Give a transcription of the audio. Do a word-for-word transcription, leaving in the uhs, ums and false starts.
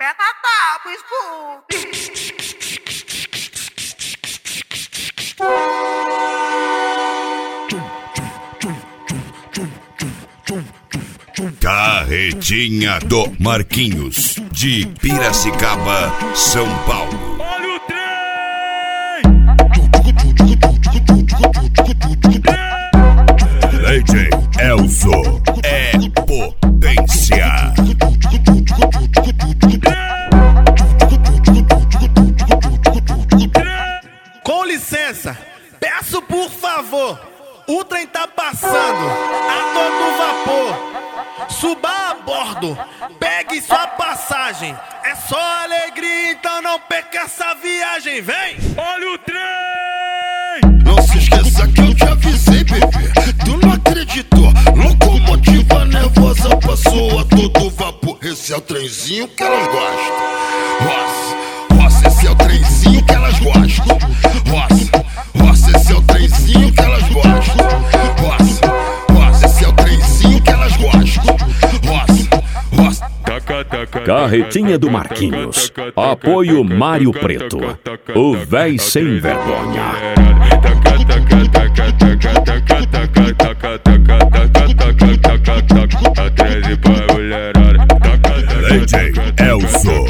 Aperta a tábua, Scooby. Carretinha do Marquinhos, de Piracicaba, São Paulo. Olha o trem! D J Elzo é potência. Com licença, peço por favor, o trem tá passando a todo vapor. Suba a bordo, pegue sua passagem. É só alegria, então não perca essa viagem, vem! Olha o trem! Não se esqueça que eu te avisei, bebê. Tu não acreditou? Locomotiva nervosa passou a todo vapor. Esse é o trenzinho que elas gostam. Roça, roça, esse é o trenzinho que elas gostam. Roça, roça, esse é o trenzinho que elas gostam. Roça, roça, esse é o trenzinho que elas gostam. Roça, roça. Carretinha do Marquinhos. Apoio Mário Preto, o véi sem vergonha. D J Elzo